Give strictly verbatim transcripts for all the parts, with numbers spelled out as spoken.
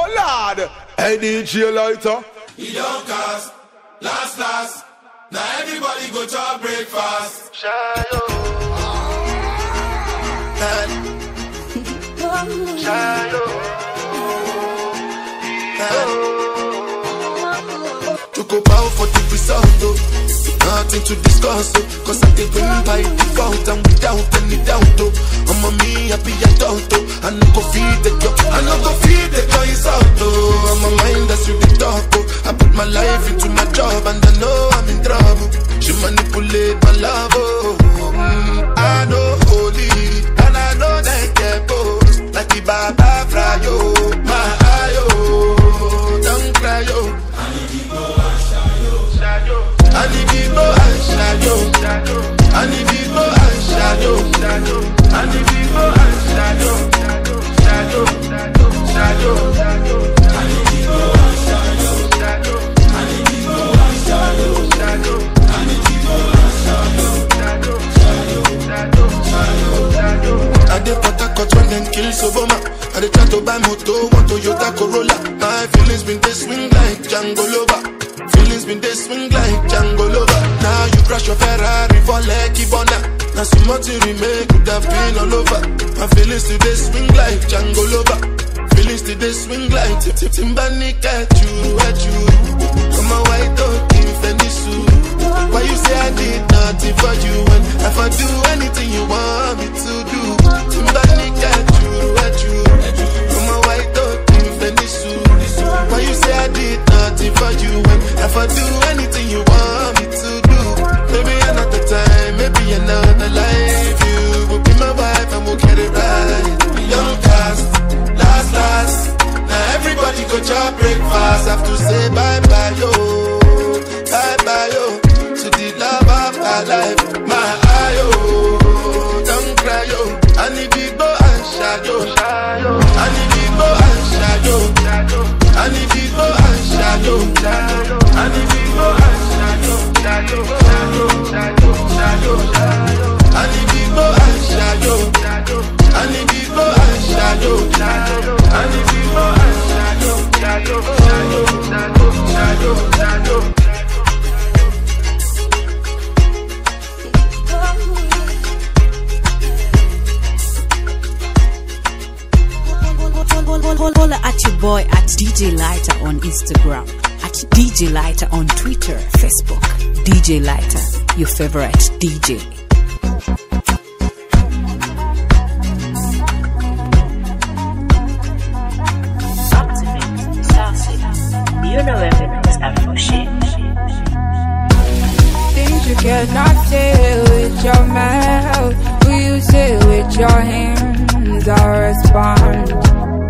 Oh Lord, hey D J Lighter. He don't cast, last last. Now everybody go to breakfast. Shayo. Shayo. To go bow for the result, oh. Nothing to discuss, oh. Cause I did win by default and without any doubt, oh. I'm a me happy adult, oh. I no go feed the girl, I no go feed the girl insult, oh. I'm a mind that's with the talk, oh. I put my life into my job and I know I'm in trouble. She manipulate my love, oh. mm, I know holy, and I know they get both. Like the Baba Frayo, my ayo, don't cry, yo. I need people and shadow, shadow. I need people and shadow, shadow. I need people and shadow, shadow. I need people and shadow, shadow, shadow, shadow, shadow. I need people and shadow, shadow. I need people and shadow, shadow. I need people and shadow, shadow, shadow, shadow, shadow. I dey protect when them kill Soboma. I dey try to buy moto, want Toyota Corolla. My feelings been they swing like Django Lover. Feelings been they swing like Django Lover. Now you crash your Ferrari for Lucky Bona. Now some more to remake could have been all over. My feelings today swing like Django Lover. Feelings today swing like Tip Tip Timbani at you, at you. Come on, white dog in Fendi suit. Why you say I did nothing for you when if I do anything you want me to do? Timbani at you, at you. Come on, white dog in Fendi suit. Why you say I did nothing for you when if I do anything you want me to do? Maybe another time, maybe another life. You will be my wife and we'll get it right. Young cast, last last. Now everybody go to breakfast. Have to say bye bye yo, bye bye yo to the love of my life. My ayo, don't cry yo. I need people and shadow, I need people and shadow, I need people and shadow, I need people and shadow, shadow, shadow, shadow, shadow. I need people and shadow, I need people and shadow, I need people and shadow, shadow, shadow, shadow, shadow. Holla at your boy at D J Lighter on Instagram, at D J Lighter on Twitter, Facebook. D J Lighter, your favorite D J. Ultimate, saucy, you know everything's Afro shit. Things you cannot say with your mouth, will you say with your hands? I respond.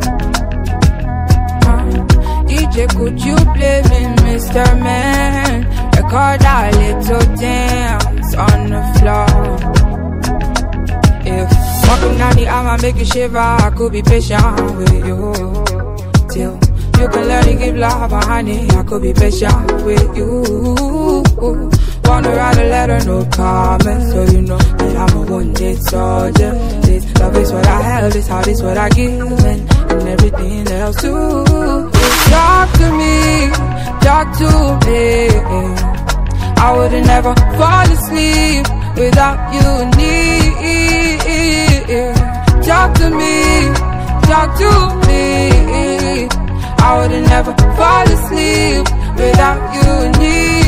D J, could you play me, Mister Man? Record a little dance on the floor. If walking down the aisle make you shiver, I could be patient with you till you can learn to give love a honey. I could be patient with you. Wanna write a letter, no comment, so you know that I'm a wounded soldier. This love is what I have, this heart is what I give, and, and everything else too. Talk to me, talk to me. I would've never fall asleep without you near. Talk to me, talk to me. I would've never fall asleep without you near.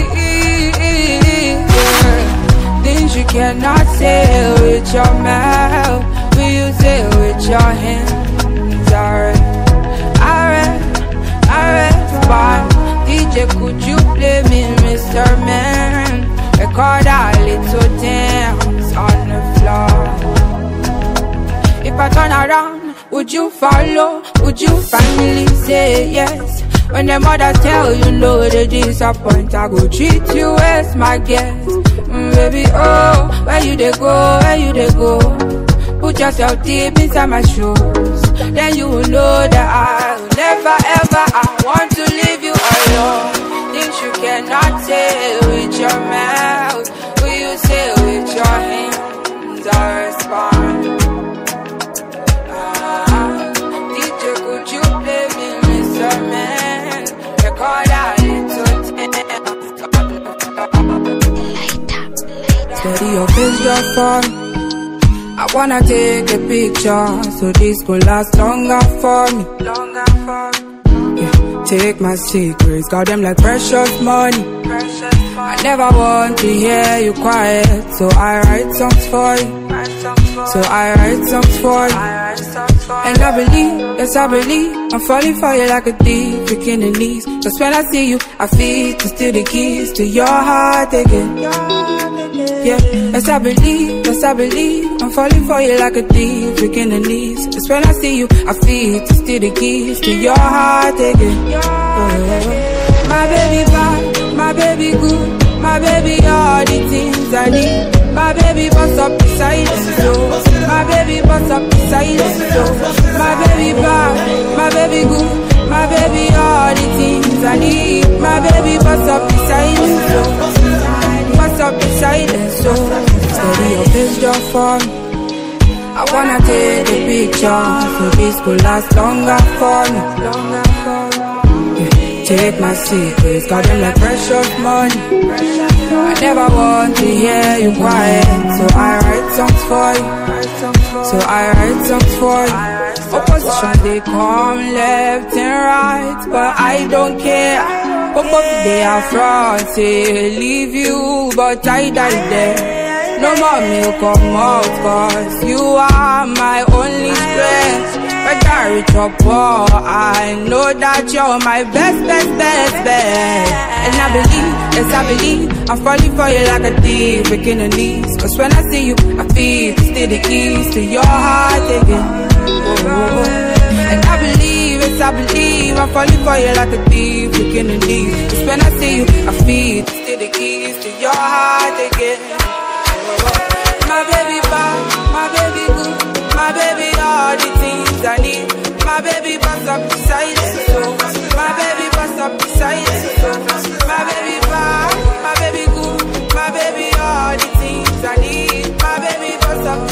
Things you cannot say with your mouth, will you say with your hands? Alright, alright, alright, fine. D J, could you play me, Mister Man? Record a little dance on the floor. If I turn around, would you follow? Would you finally say yes? When the mothers tell you no, they disappoint. I go treat you as my guest. Mm, baby, oh, where you they go, where you they go? Put yourself deep inside my shoes. Then you will know that I'll never ever, I want to leave you alone. Things you cannot say with your mouth, will you say with your hands? I respond. Ah, D J, could you play me, Mister your face just for me. I wanna take a picture so this could last longer for me. Longer for me. Yeah, take my secrets, got them like precious money. Precious money. I never want to hear you quiet, so I write songs for you. So I write songs for you. And I believe, yes I believe, I'm falling for you like a thief, picking the knees. Just when I see you, I feel to steal the keys to your heart again. Yeah, yes I believe, yes I believe, I'm falling for you like a thief, picking the knees. Just when I see you, I feel to steal the keys to your heart again. Oh, my baby bad, my baby good, my baby all the things I need. My baby bust up the silence, so my baby bust up the silence, so my baby bad, my baby good, my baby all the things I need. My baby bust up the silence, so bust up the silence, so steady your face just for me. I wanna take a picture so this could last longer for me. Longer for me. Take my secrets, got them like precious money. I never want to hear you quiet, so I write songs for you. So I write songs for you. Opposition they come left and right, but I don't care. Both they are front, say leave you, but I die there. No more milk come out, cause you are my only strength. Whether rich or poor, I know that you're my best, best, best, best. And I believe, yes I believe, I'm falling for you like a thief, breaking the knees. Cause when I see you, I feel to steal the keys to your heart again. Oh, and I believe, yes I believe, I'm falling for you like a thief, breaking the knees. Cause when I see you, I feel to steal the keys to your heart again. My baby bad, my baby good, my baby all the things I need. My baby bust up the silence, so my baby bust up the silence, so my baby bad, my baby good, my baby all the things I need. My baby bust up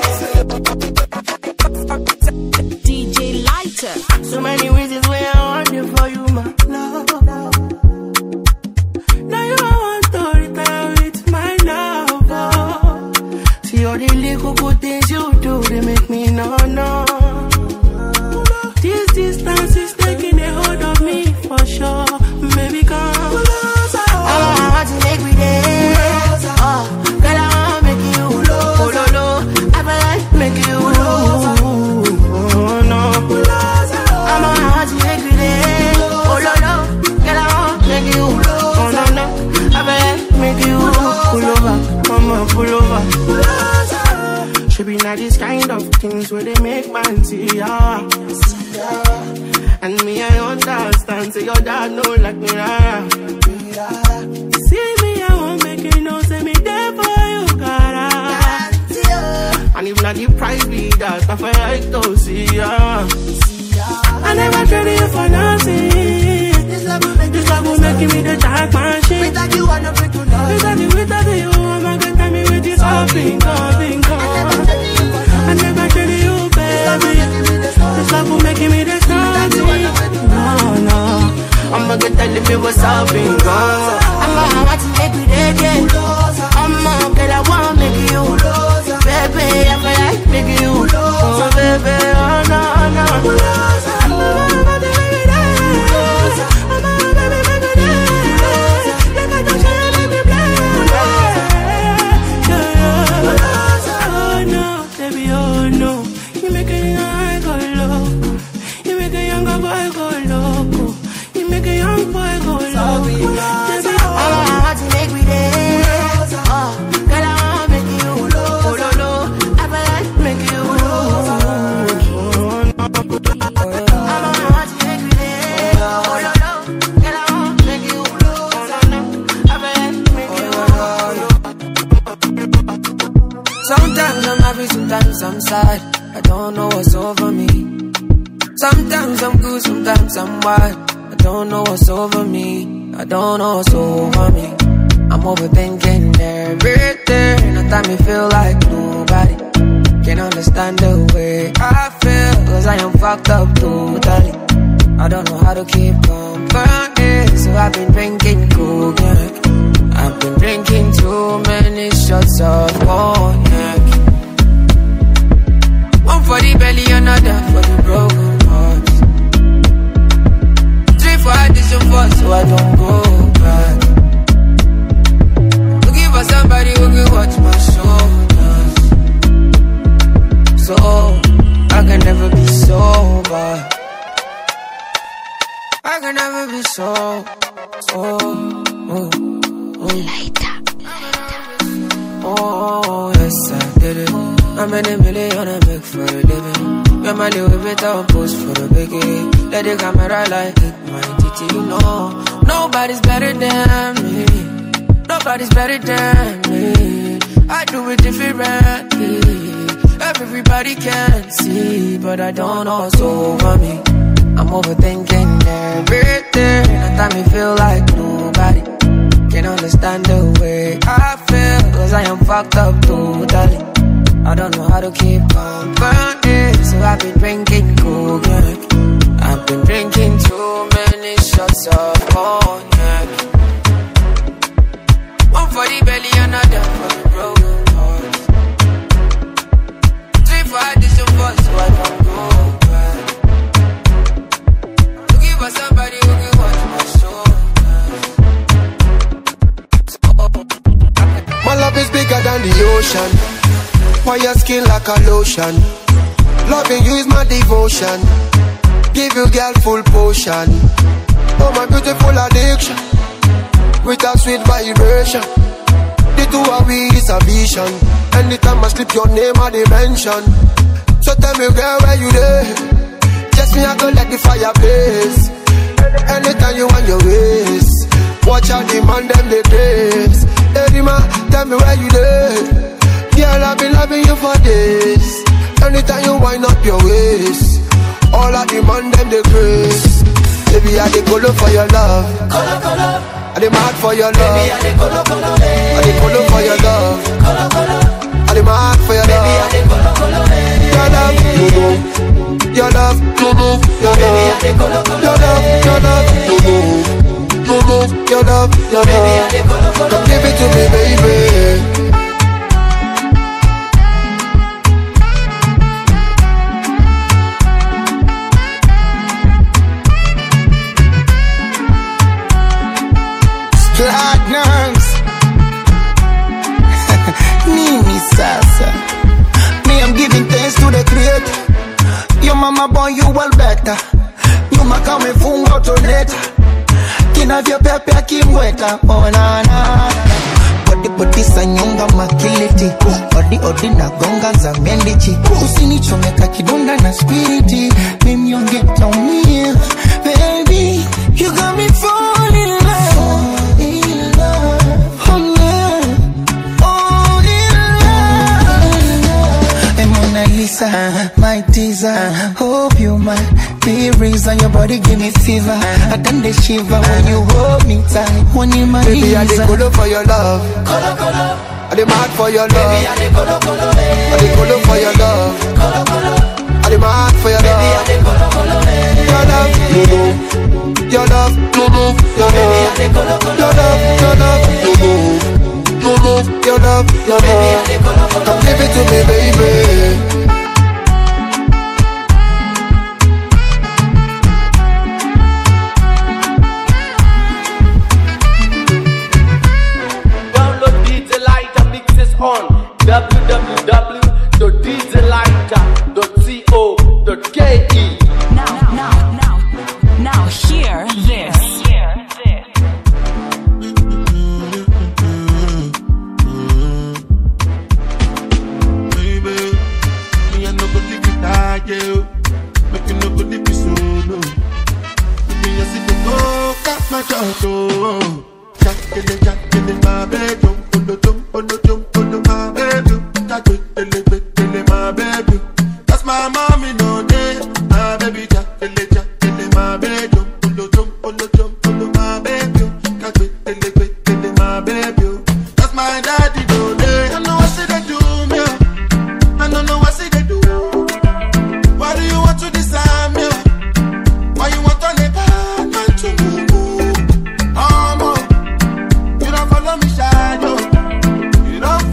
the silence. D J Lighter. So many reasons why I want you for you, my love. Now you want to retire with my love. See all the little good things you do, they make me no, no. This distance is taking a hold of me for sure. Maybe come closer. I want to make me dance. Oh, girl, I want to make you oh, no, no. I want to make you oh, no. I want to make me dance. Oh, no, no. Girl, I want to make you oh, no, no. I want to make you pull over. Mama, pull over. Should be not this kind of things where they make man see ya. And me, I understand, say your dad know like me, yeah. See me, I won't make you know, say me there for you, gotta. And if not the price be that, I feel like to see ya. I never traded you for nothing. This love will make, this love will make me the dark machine. Without you, I don't break to love. Without you, without you, I'm a good time with you, so bingo, bingo. I never traded you, baby. This love will make me the star. No, no. I'ma get telling me what's up, bingo. I'ma want to make me there again. I'ma get I wanna make you. Baby, I feel like making you. Oh, baby, oh, no, no. Sometimes I'm sad, I don't know what's over me. Sometimes I'm good, sometimes I'm wild, I don't know what's over me. I don't know what's over me. I'm overthinking everything. I time me feel like nobody can understand the way I feel, cause I am fucked up totally. I don't know how to keep company, so I've been drinking cognac. I've been drinking too many shots shots of cognac. One for the belly, another for the broken hearts. Three for addition four, so I don't go back. Looking for somebody who can watch my shoulders, so I can never be sober. I can never be so. Oh, oh, oh. Lighter. Oh, yes, I did it. I'm in a million I make for a living. You're my little bit of post for the biggie. Let the camera like it, my titty, you know. Nobody's better than me. Nobody's better than me. I do it differently. Everybody can see, but I don't know what's over me. I'm overthinking everything. At time me feel like nobody can understand the way I feel, cause I am fucked up totally. I don't know how to keep company, so I've been drinking cognac. I've been drinking too many shots of cognac. One for the belly, another for the broken hearts. Three for addition four, so I don't go back. Looking for somebody who can watch my shoulders. My love is bigger than the ocean. Why your skin like a lotion? Loving you is my devotion. Give you girl full potion. Oh my beautiful addiction, with a sweet vibration. The two of we is a vision. Anytime I slip your name I dimension. So tell me girl where you there? Just me I go let the fire blaze. Anytime you want your ways, watch out the man them they praise. Hey man, tell me where you there? Girl, I've been loving you for days. Anytime you wind up your waist, all I demand them the grace. Baby, I dey colo for your love. Colo, colo. I dey mad for your love. Baby, I dey colo, colo. I dey colo for your love. Colo, colo. I dey mad for your love. Baby, I dey colo, colo. Your love, you know. Your love, you know. Your love, baby, I dey colo, colo. Your love, your love, you know. You know. Your love, your love. Baby, I dey colo, colo. Come give it to me, baby. Platinums Nini sasa. Me I'm giving thanks to the creator. Your mama born you well better. Nyuma kama fungo toneta. Kina vya pepe akimweta. Oh na na. Body body sanyonga makiliti. Odi odi na gonga za mendichi. Usinichomeka kidonda na spiriti. Mimi yongeta umia. Baby, you got me falling in love. Lisa, my teaser, hope you might be reason your body give me fever. I done the shiver when you hold me tight. When you my baby, I dey colo for your love. Colo, colo. I dey mad for your love. Baby, I dey colo, colo. I dey colo for your love. Colo, colo. I dey mad for your love. Baby, I dey colo, colo. Your love, you know. Your love, you know. Your love, I dey colo, colo. Your love, your love, you know. You know. Your love, your love. Come give it to me, baby. On w w w dot d j lighter dot co dot k e. Now, now, now, now, hear this. Hear this. Baby, me I no go leave you like you. Make you no go leave me solo. Me I see the go cut my jaw. Jack in the jack in the my bedroom. Polo jump, polo jump, polo my baby. Jack in the bed, in my baby. That's my mommy no day. My baby jack in the jack in my bedroom. Polo jump, polo jump, polo my baby. Jack in the bed, in my baby. That's my daddy no day. I know what she they do me. I don't know what she they do. Why do you want to decide me? Why you want to let bad man to move? Oh, mo. You don't follow me, shadow. You don't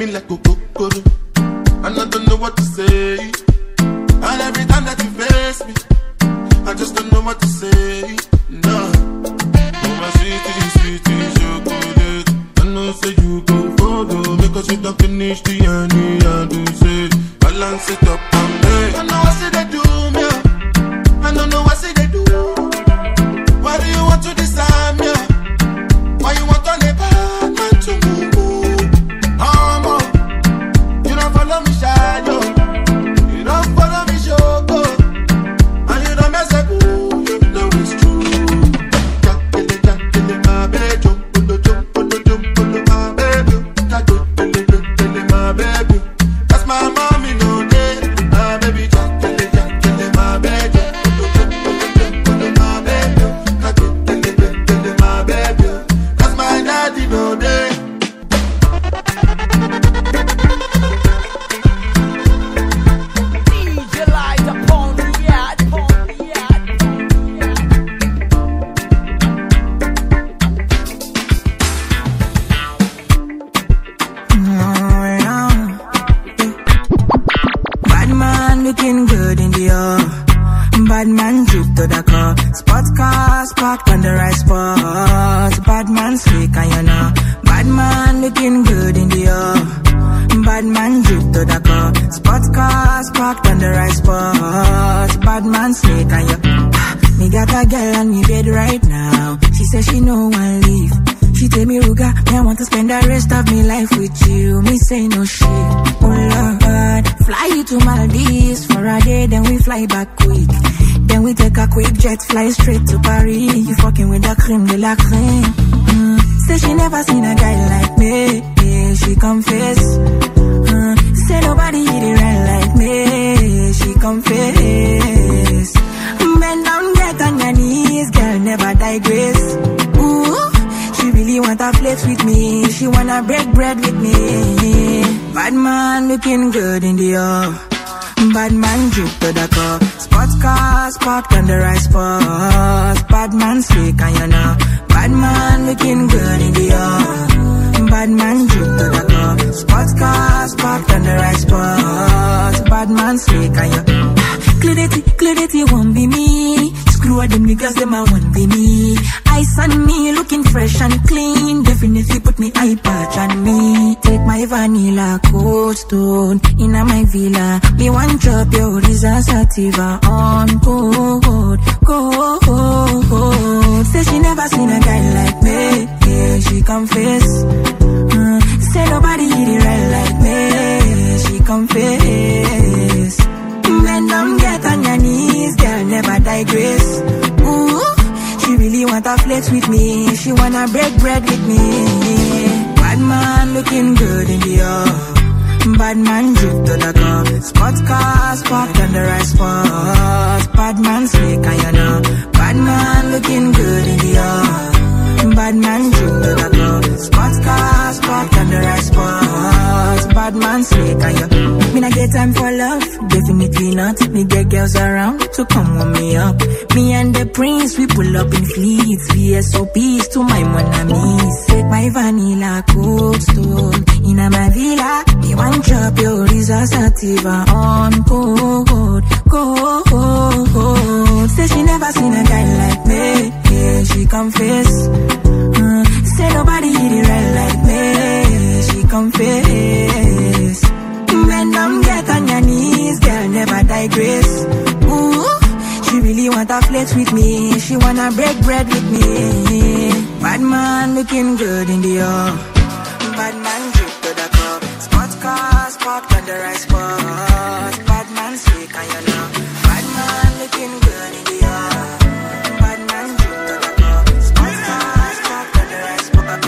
me like a cocoa. And I don't know what to say. And every time that you face me, I just don't know what to say. No. Oh my sweetie, sweetie, chocolate. I know say you go follow, because you don't finish the honey and do say balance it up and hey. I know I say they do me. I don't know what say they do. Why do you want to decide me? Why you want to live bad man to move? I'm on. You don't follow me shine, yo. You don't follow me show, go. And you don't mess up, ooh, you know it's true. Jack, kill it, jack, kill it, my baby. Jump, pull it, jump, pull it, jump, pull it, my baby. Jack, kill it, kill it, my baby. That's my mommy, no day. My baby, jack, kill it, jack, kill it, my baby. Pull it, jump, pull it, jump, pull it, my baby. Jack, kill it, kill it, my baby. That's my daddy, no day. Looking good in the air. Bad man drip to the car. Sports cars parked on the right spot. Bad man slick and you know. Bad man looking good in the air. Bad man drip to the car. Sports cars parked on the right spot. Bad man slick and you. Me got a girl on me bed right now. She says she no one leave. She tell me, Ruga, me I want to spend the rest of me life with you. Me say no shit. Oh Lord, fly you to Maldives for a day, then we fly back quick. Then we take a quick jet, fly straight to Paris. You fucking with the creme de la creme. Mm. Say she never seen a guy like me. Yeah, she confess. Mm. Say nobody hit it right like me. She confess. Bend down, get on your knees, girl, never digress. Ooh. She really wanna flex with me. She wanna break bread with me. Bad man looking good in the air. Bad man drip to the car. Sports cars parked on the right spot. Bad man slick and you know. Bad man looking good in the air. Bad man drip to the car. Sports cars parked on the right spot. Bad man slick and you. Clarity, clarity won't be me. Screw all them niggas, them I won't be me. Ice on me, looking fresh and clean. Definitely put me eye patch on me. Take my vanilla cold stone in my villa. Me one drop your Risa Sativa on cold, cold, cold. Say she never seen a guy like me. Yeah, she confess. Mm, say nobody hit it right like me. She confess. Bend down, get on your knees, girl, never digress. Ooh, she really wanna flex with me. She wanna break bread with me. Bad man looking good in the air. Bad man drip to the car. Sports cars parked on the right spot. Bad man slick and you know. Bad man looking good in the air. Bad man drip to the car. Sports cars parked on the right spot. Bad man slick and you. Me not get time for love, definitely not. Me get girls around to come warm me up. Me and the prince, we pull up in fleets. V S O Ps to my mon amis. Take my vanilla cold stone in my villa. Me one drop your Risa Sativa on cold, cold, cold. Say she never seen a guy like me. Yeah, she confess. Mm, say nobody hit it right like me. She confess. Bend down, get on your knees, girl, never digress. Ooh, she really wanna flex with me. She wanna break bread with me. Bad man looking good in the air. Bad man drip to the car. Sports cars parked on the right spot. Bad man slick and you know. Bad man looking good in the air. Bad man drip to the car. Sports cars parked on the right spot.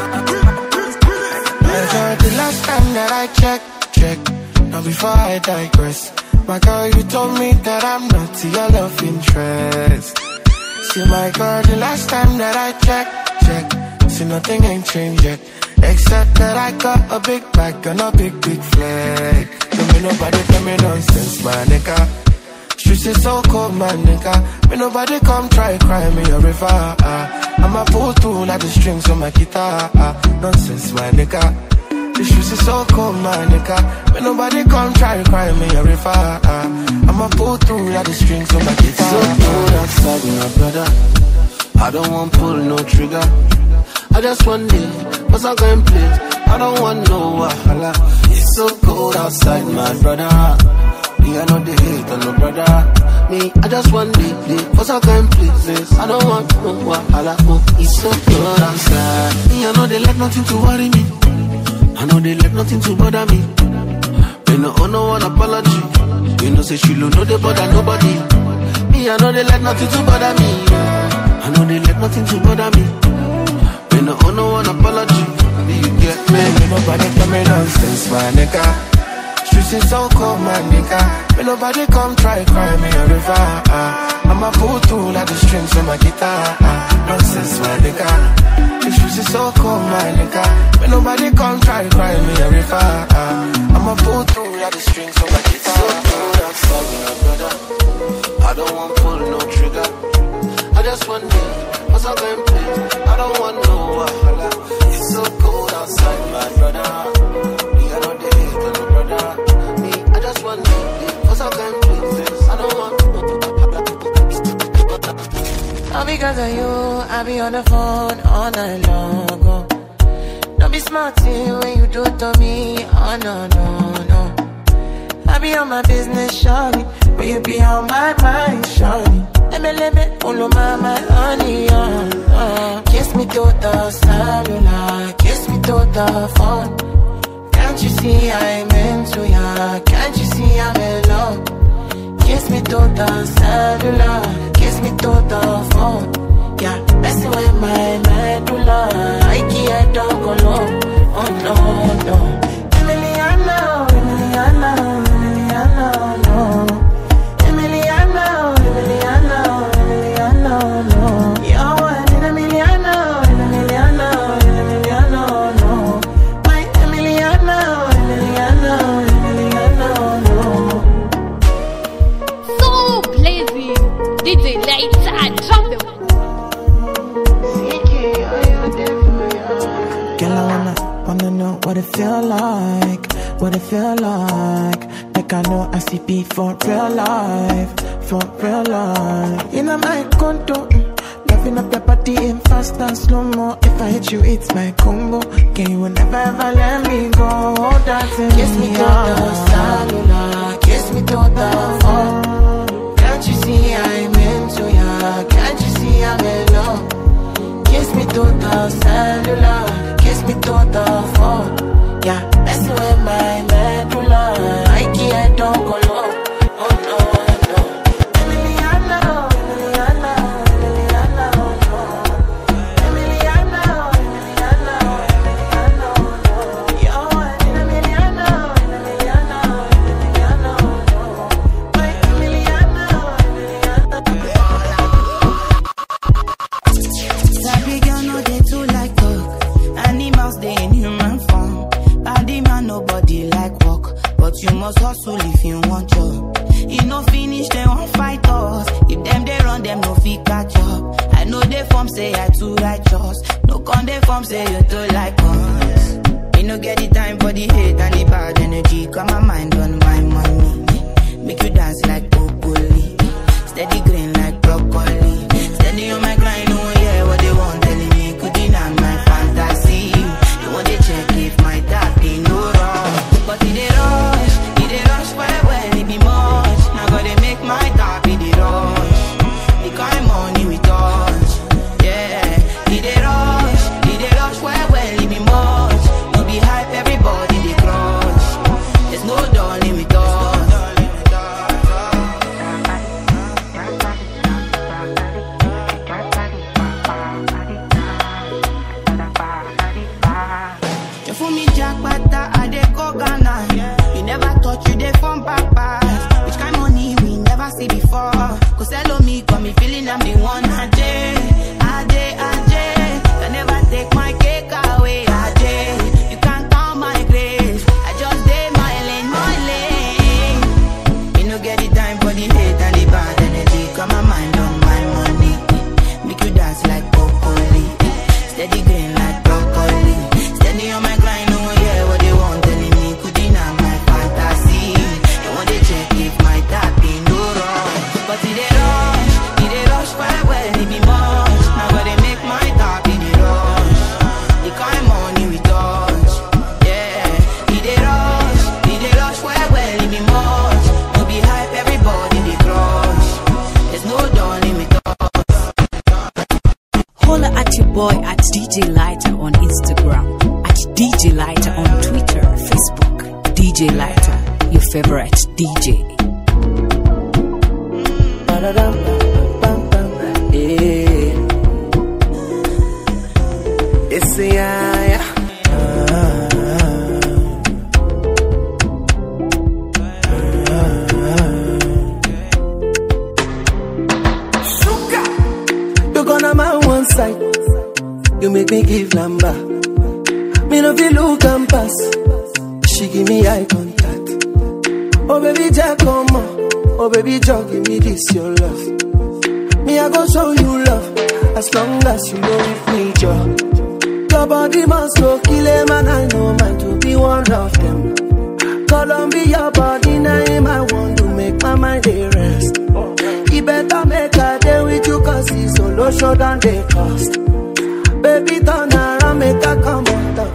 I heard the last time that I checked. Check. Now before I digress, my girl, you told me that I'm not your love interest. See my girl, the last time that I checked, check, see nothing ain't changed yet, except that I got a big bag and a big, big flag. Don't me nobody tell me nonsense, my nigga. Streets is so cold, my nigga. Me nobody come try cry me a river. Uh. I'ma pull through like the strings on my guitar. Uh. Nonsense, my nigga. The shoes is so cold, my nigga. When nobody come try to cry me a river. I'ma pull through all the strings on my guitar. So cold outside, my brother. I don't want pull no trigger. I just want live, cause I can play. I don't want no wahala. It's so cold outside, my brother. Me, I know the hate on no brother. Me, I just want live, live, cause I can play this. I don't want no wahala. Oh, it's so cold outside. Me, I know they let nothing to worry me. I know they let nothing to bother me. They no owe no one apology. You know say she don't know they bother nobody. Me, I know they let nothing to bother me. I know they let nothing to bother me. They no owe no one apology. Do you get me? Ain't nobody tell me nonsense, my nigga. Streets is so cold, my nigga. Ain't nobody come try cry me a river. uh, I'ma pull through like the strings on my guitar. uh, Nonsense, my nigga. The streets is so cold, my nigga. Ain't nobody come try cry me a river. uh, I'ma pull through like the strings on my guitar. So cold outside, my brother. I don't want pull no trigger. I just want me, cause I can play. I don't want no wahala. It's so cold outside, my brother. Me, I know they hate on no brother. Me, I just want me, cause I can play this. I don't want no wahala. All because of you, I be on the phone all night long. Oh. Don't be smart when you do it to me. Oh no, no, no. I be on my business, shawty, but you be on my mind, shawty. Let me, let me, all of my, my honey, uh, uh. Kiss me to the cellular, kiss me to the phone. Can't you see I'm into ya? Can't you see I'm in love? Kiss me to the cellular, kiss me to the phone. Yeah, messing with my medulla, I can't talk alone. Oh no, no. Emiliano, Emiliano, Emiliano, no. Emiliano, Emiliano, Emiliano, no. You're one in a million, in a million, in a million, no. My Emiliano, Emiliano, Emiliano, no. So blazing, D J Lighter, drop them. Girl, I wanna, wanna know what it feel like, what it feel like. Like I know I C P for real life, for real life. In a my condo, mm, loving up your body in fast and slow mo. If I hit you, it's my combo. Can you never ever let me go? Dancing kiss me to the cellular, kiss me to the phone. Can't you see I'm into ya? Can't you see I'm in love? Kiss me to the cellular, kiss me to the phone. Yeah, messing with my medulla, I can't talk alone. Oh no, no. Emiliano, Emiliano, Emiliano, no. Emiliano, Emiliano, Emiliano, no. You're one in a million, in a million, in a million, no. My Emiliano, Emiliano. Sabi girl no dey too like talk. Animals dey in human form. Body man nobody like walk, but you must hustle if you want job. You no finish them won't fight us. If them they run them no fit catch up. I know they form say I too righteous. No con they form say you too like us. You no get the time for the hate and the bad energy. Got my mind on my money. Make you dance like broccoli. Steady green like broccoli. Steady on my grind, oh yeah, what they want telling me. Could deny my fantasy. You want to check if my daddy no wrong. But he dey rush, he dey rush well well, he be much. Now gotta make my daddy the rush. The kind money we touch, yeah. He dey rush, he dey rush well well, he be much. No be hype, everybody dey crush. There's no darling with us. You fool me jackpata, I dey go Ghana. You never thought you dey from papas. Which kind money we never see before. Cause hello me, got me feeling I'm the one. Ajay, Ajay, Ajay. Can never take my cake away. Ajay, you can't count my grace. I just dey my lane, my lane. You no get the time for the hate and the bad energy. Got my mind on my money. Make you dance like broccoli. Steady green like broccoli. Steady on my grind, oh yeah, what you D J Lighter on Twitter, Facebook. D J Lighter, your favorite D J. It's the eye. You gonna my one side. You make me give number. Me no feel look and pass. She give me eye contact. Oh baby Jack, come on. Oh baby Jack, give me this your love. Me I go show you love. As long as you know with me, Joe. Your body must go kill him, and I know mine to be one of them. Columbia body name, I want to make my mind a rest. He better make a day with you, cause he's solo show than they cost. Baby turn around, make a come on top.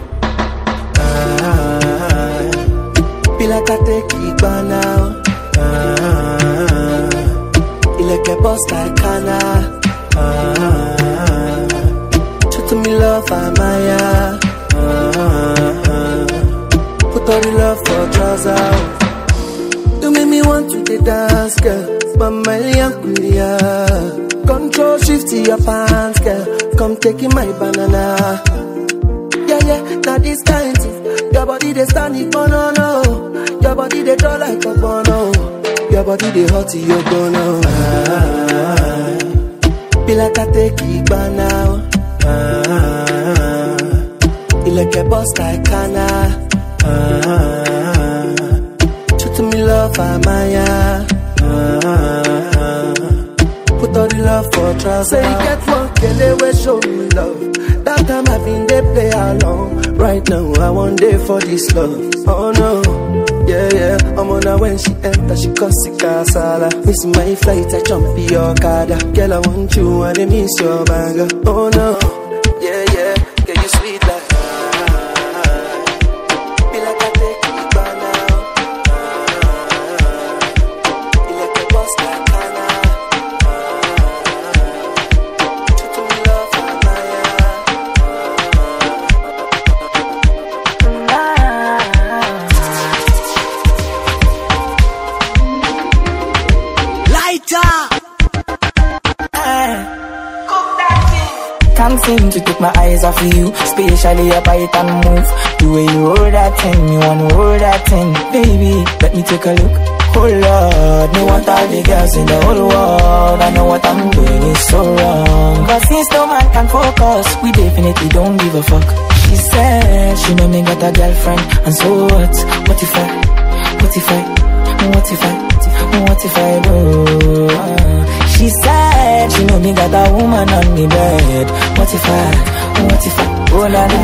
Ah, be like I take it by now. Ah, he like a boss like Kana. Ah, show to me love, Amaya. Ah, put all the love for trousers. You make me want to the dance, girl. Mama Liankulia. Control shift to your pants, girl. Come taking my banana. Yeah, yeah, now this kind thing. Your body they stand it, oh no, no. Your body they draw like a bono. Your body they hot to your bono. Ah, be like I take it by now. Ah, you like a boss like Kana. Ah, show to me love, Amaya. Ah, put all the love for trust. Say you get one girl, they will show me love. That time I've been they play along. Right now I want day for this love. Oh no, yeah yeah. I'm on her when she enter, she cause sick casala. Miss my flight, I jump in your car. Girl I want you and I miss your banger. Oh no, yeah yeah. Girl you sweet like. Can't seem to take my eyes off of you, especially your bite and move. The way you roll that thing, you wanna roll that thing. Baby, let me take a look. Oh Lord, me want all the girls in the whole world. I know what I'm doing is so wrong, but since no man can focus, we definitely don't give a fuck. She said she know me got a girlfriend, and so what? What if I, what if I, what if I, what if I do? She said she know me got a woman on me bed. What if I, what if I, oh la la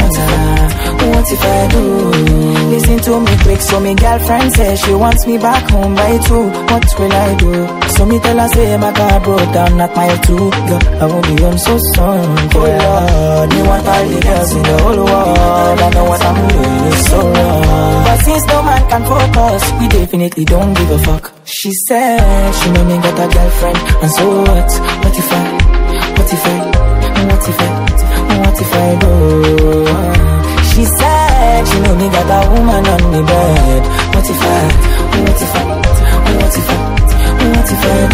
la, what if I do? Listen to me quick, so me girlfriend says she wants me back home by two. What will I do? So me tell her say my car broke down at mile two. Girl, I won't be home so soon. Oh Lord, me want all the girls in the whole world. I know what I'm doing is so wrong, but since no man can focus, we definitely don't give a fuck. She said she know me got a girlfriend, and so what? What if I, what if I, what if I, what if I do? She said she know me got a woman on me bed. What if I, what if I, what if I, what if I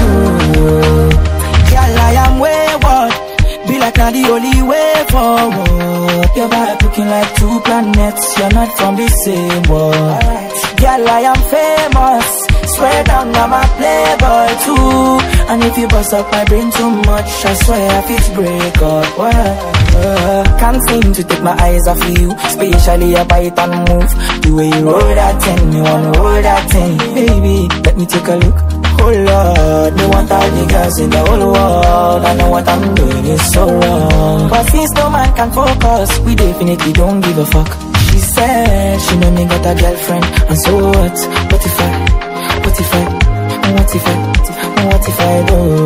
do? Girl, I am wayward, be like not the only way forward. Your vibe looking like two planets, you're not from the same world. Girl, I am famous, swear down I'm a playboy too. And if you bust up my brain too much, I swear I fit break up. Well, uh, can't seem to take my eyes off of you, especially your bite and move. The way you roll that thing, you wanna roll that thing. Baby, let me take a look. Oh Lord, me want all the girls in the whole world. I know what I'm doing is so wrong, but since no man can focus, we definitely don't give a fuck. She said she know me got a girlfriend, and so what? What if I, what if I, what if I, what if I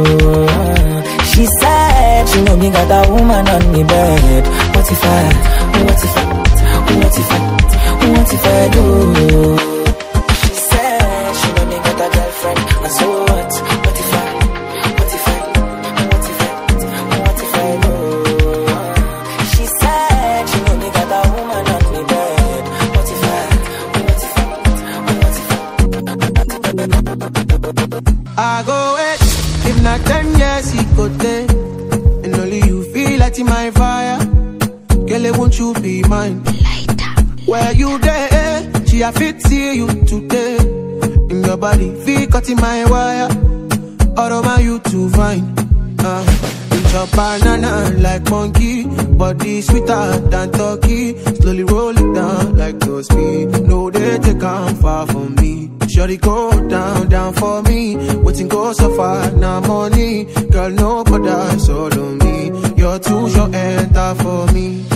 do? She said she know me got a woman on me bed. What if I, what if I, what if I, what if I do? She said she know me got a girlfriend, and so what? What if I, what if I, what if I, what if I do? She said she know me got a woman on me bed. won't you be mine? Where you there? She a fit see you today. In your body, feel cutting my wire. All over you to find. Uh, chop banana like monkey. Body sweeter than turkey. Slowly roll it down like those speed. No, they take on far from me. Shorty go down, down for me. Waiting go so far, now money. Girl, no bother, solo me. You're too short, enter for me.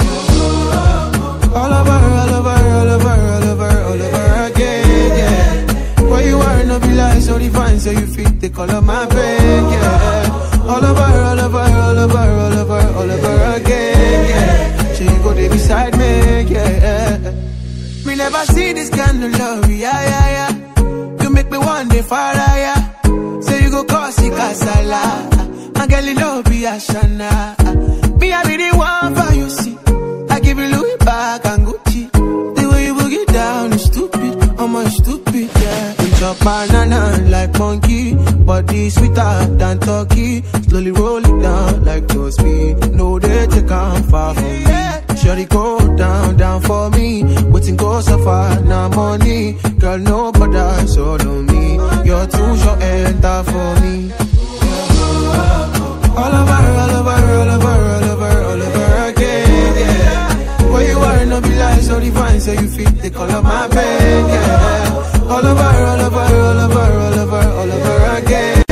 All over, all over, all over, all over, all over again, yeah. Where you are, no be like so divine, so you fit the color my brain, yeah. All over, all over, all over, all over, all over again, yeah. So you go there beside me, yeah. Me never see this kind of love, yeah, yeah, yeah. You make me one day far higher. Say you go cause it casala. My girl, you know be a shana. Me, I be the one for you, see. I give you Louis back and Gucci. The way you boogie down is stupid. I'm a stupid, yeah. You chop banana like monkey. Body sweeter than turkey. Slowly roll it down like those speed. No, they take on far from me. Shorty go down, down for me. Waiting go so far, now money. Girl, no bother, solo me. You're too short, enter for me. All over, all over, all over, all over, all over again, yeah. Where you are, no be like so divine, so you fit the color my bed, yeah. All over, all over, all over, all over, all over again.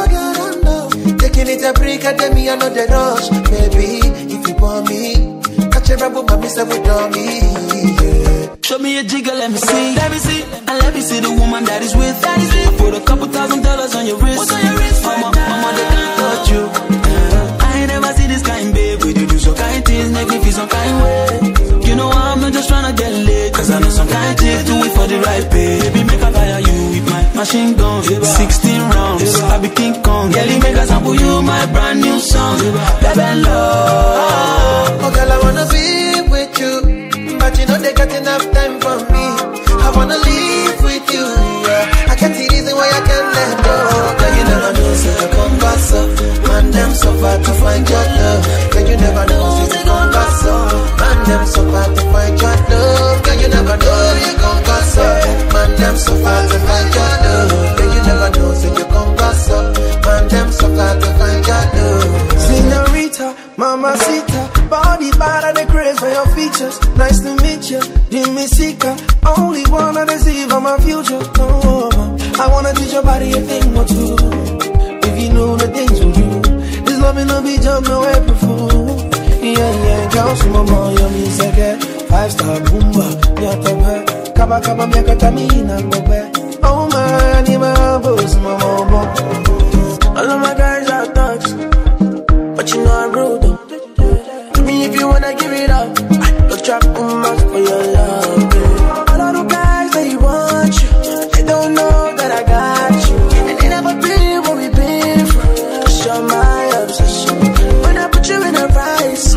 Taking it a break, and then me, I know the rush. Baby, if you want me, rebel, but me say we don't me. Show me a jigger, let me see. Let me see. And let me see the woman that is with. That is with. I put a couple thousand dollars on your wrist. What's on your wrist? Mama, right mama, they can't touch you. Uh, I ain't never see this kind, babe. We do do some kind things, make me feel some kind way. You know I'm not just trying to get laid, cause I know some kind chicks do it for the right pay. Baby, make a fire you with my machine gun. sixteen rounds, I be King Kong. Girl, make a sample you my brand new song. Baby, love. Oh, girl, I wanna be with you, but you know they got enough time for me. I wanna live with you, yeah. I can't see reason why I can't let go. Girl, you never know, say I come back so. Man, them so far to find your love. Girl, you never know, say you come back so. Man, them so far to find your love. Girl, you never know, you come back so. Man, them so far to find your love. Girl, you never know, say you come back so. Man, them so far to find your love. Senorita, mamacita, body bad and the craze for your features. Nice to meet you, Jimmy Sika. Only wanna deceive on my future. Oh, I wanna teach your body a thing or two. If you know the things we do, this love me no be jump no April Fool. Yeah, yeah, girls from my mom, you mean second. Five star boomba, yeah, top Kaba kaba me katamina bobe. Oh man, you my boss, my mom. All of my guys are thugs, but you know I'm rude though. To me if you wanna give it up, look trap on my for your love, babe. All of the guys they want you, they don't know that I got you. And they never been what we've been through. Show my obsession when I put you in a vice.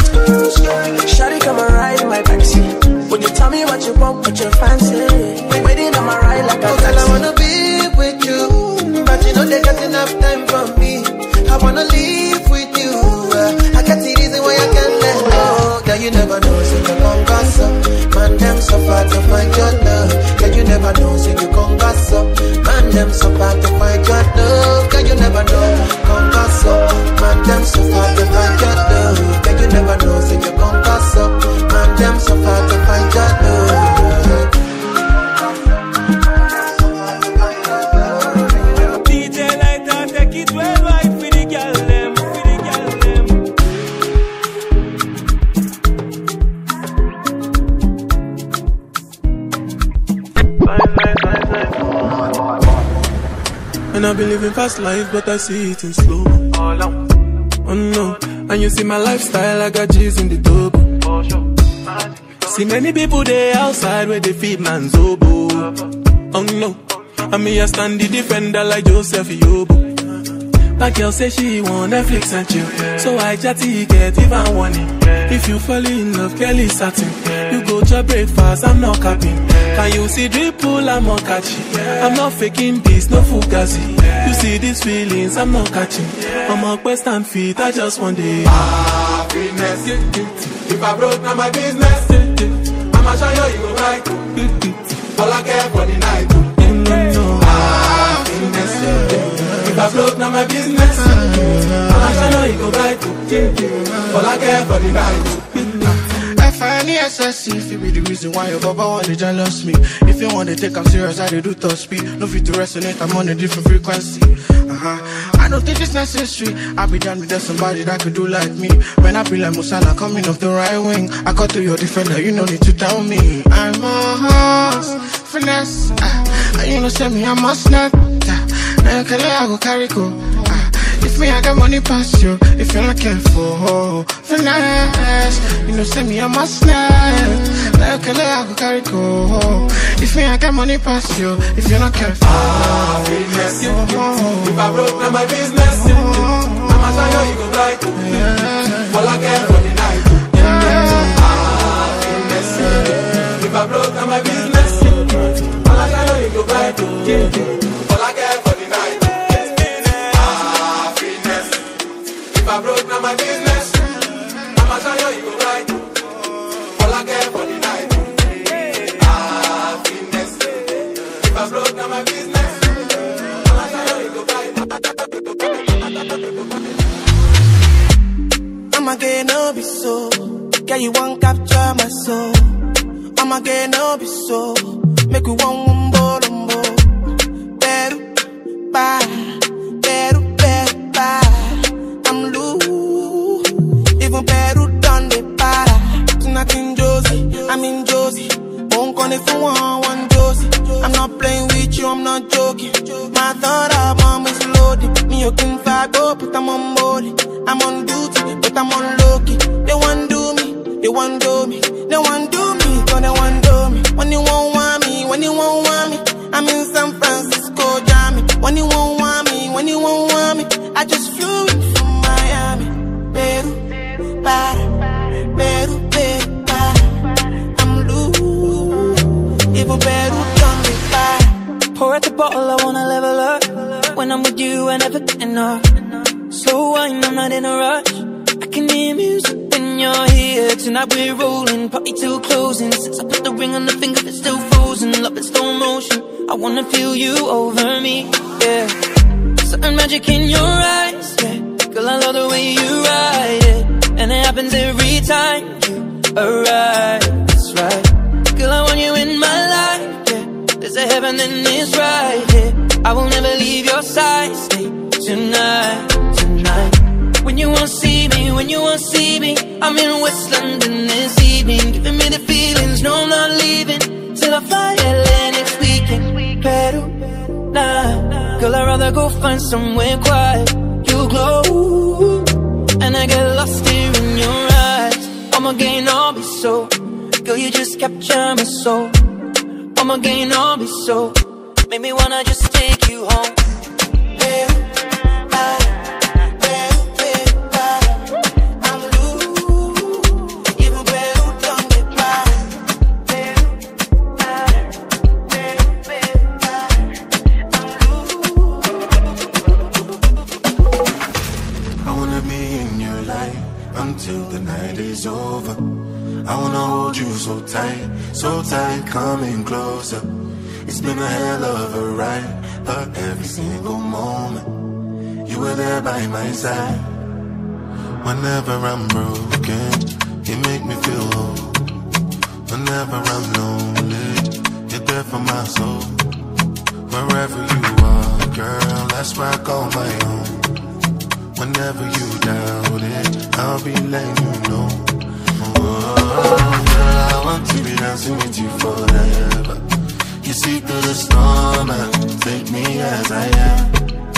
Shawty come and ride in my backseat. Would you tell me what you want, what you fancy? Waiting on my ride like a taxi. I wanna be with you, but you know they got enough time for me. I wanna live with you. I can't see reason why I can't let go. Girl, you never know, say you come back up. Man, them so far to find your love. Girl, you never know, say you come back up. Man, them so far to find your love. Girl, you never know, come back up. Man, them so far to find your love. Girl, you never know, say you come back up. Man, them so far to find your love. D J Lighter, take it worldwide for the girl them, for the girl them. And I've been living fast life, but I see it in slow. Oh no, and you see my lifestyle, I got G's in the double. See many people there outside where they feed man's oboe. Oh no, and me I stand the defender like Joseph Yobo. My girl say she want Netflix and chill, so I chatty get even warning. If you fall in love, Kelly satin. You go to breakfast, I'm not capping. Can you see dripple, I'm not catching. I'm not faking this, no fugazi. You see these feelings, I'm not catching. I'm on quest and feet, I just want the happiness. If I broke, now my business. I'ma show you, you go right. All I care for the night. Happiness. If I broke, now my business. I'ma show you, you go right. All I care for the night. F I N E S S C, if it be the reason why your baba wanna jealous me. If you wanna take I'm serious, I do top speed. No fit to resonate, I'm on a different frequency. Uh-huh. I don't think it's necessary. I be down with somebody that could do like me. When I be like Musala coming off the right wing, I got to your defender, you no need to tell me. I'm a horse, finesse. Uh, you know, say me, I must not. Now, can I go carry go? If me, I got money past you. If you're not careful, finesse. You know, send me a must not. Like a I go carry go. If me, I got money past you. If you're not careful, ah, business. If I broke, now my business. I'ma show you, you go right. All I care for the night. Ah, business. If I broke, now my business. All I show you, you go right. All I care for the night. If I broke, now my business. I'ma show you, you go right. All I care for the night. Happiness. If I broke, now my business. I'ma show you, you go right. I'ma get no be so. Girl, you won't capture my soul. I'ma get no be so. Make you one wumbo lumbo. Better, bye. Better, better, bye. I'm loose. Even Peru done the para. I'm in Josie. Won't call if you want one Josie. I'm not playing with you, I'm not joking. My thought of mom is loaded. Me, you can fag up, but I'm on board. I'm on duty, but I'm on low-key. They want do me, they want do me. They want do me, cause they want do me. When you won't want me, when you won't want me, I'm in San Francisco, Jammy. When you won't want me, when you won't want me, I just flew in from Miami. Peru, para, Peru, Peru, para. I'm loose, even Peru done me para. Pour out the bottle, I wanna level up. When I'm with you, I never get enough. Slow wine, I'm not in a rush. I can hear music when you're here. Tonight we're rolling, party till closing. Since I put the ring on the finger, it's still frozen. Love in slow motion, I wanna feel you over me, yeah. Certain magic in your eyes, yeah. Girl, I love the way you ride it. And it happens every time you arrive, that's right. Girl, I want you in my life, yeah. There's a heaven and it's right here, yeah. I will never leave your side, stay tonight, tonight. When you won't see me, when you won't see me, I'm in West London this evening, giving me the feelings, no I'm not leaving till I fly L A next weekend. Peru, nah, girl I'd rather go find somewhere quiet. You glow, and I get lost here in your eyes. I'ma gain, I'll be so, girl you just capture my soul. I'ma gain, I'll be so, make me wanna just take you home. Peru, until the night is over. I wanna hold you so tight, so tight, coming closer. It's been a hell of a ride, but every single moment you were there by my side. Whenever I'm broken, you make me feel whole. Whenever I'm lonely, you're there for my soul. Wherever you are, girl, that's where I call my own. Whenever you doubt it, I'll be letting you know. Oh, girl, I want to be dancing with you forever. You see through the storm and take me as I am.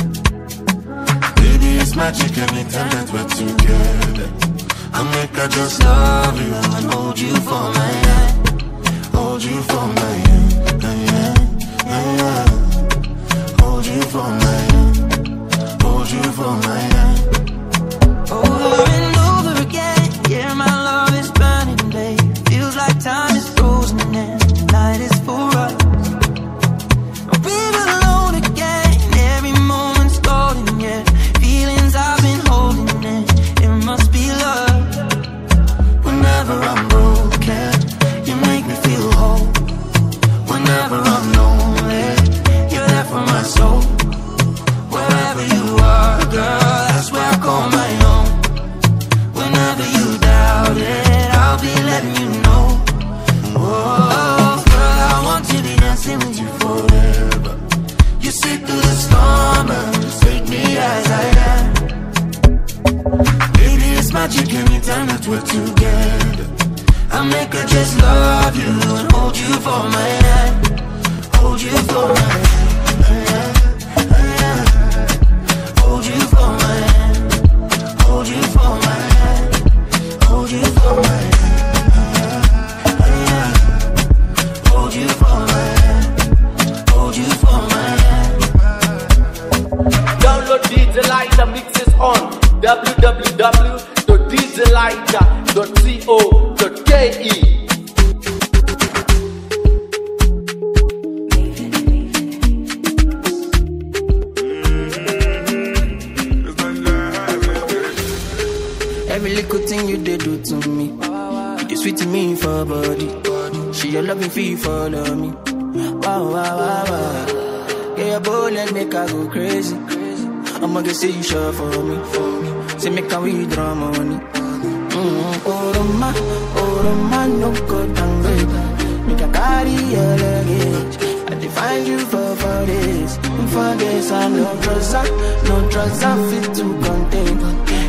Baby, it's magic anytime that we're together. I make I just love you and hold you for my hand. Hold you for my hand, hand, hand. Hold you for my hand. Hold you for my hand. Over and over again, yeah, my love is burning, babe. Feels like time is frozen and the night is for us. We're alone again, every moment's golden, yeah. Feelings I've been holding in, it must be love. Whenever I'm broken, you make me feel whole. Whenever I'm lonely, you're there for my soul. Wherever you are, girl, that's where I call my own. Whenever you doubt it, I'll be letting you know. Oh, girl, I want to be dancing with you forever. You see through the storm and just take me as I am. Baby, it's magic anytime that we're together. I make her just love you and hold you for my hand. Hold you for my hand. Hold you for my hand. Hold you for my hand. Hold you for my hand. Hold you for my hand. Hold you for my hand. Download D J Lighter mixes on w w w dot d j lighter dot co dot k e. Every little thing you did do to me, you sweet to me for body. She your loving fee follow me. Wow, wow, wow, wow. Yeah, your bullet make I go crazy. I'ma get say you sure for me, for me. Say make a withdraw money. Mm-hmm. Oh, Roma, oh, Roma, no go down, baby. Make a carry your luggage. I define you for for this, for this. I no trust, no trust, I fit to contain. Your body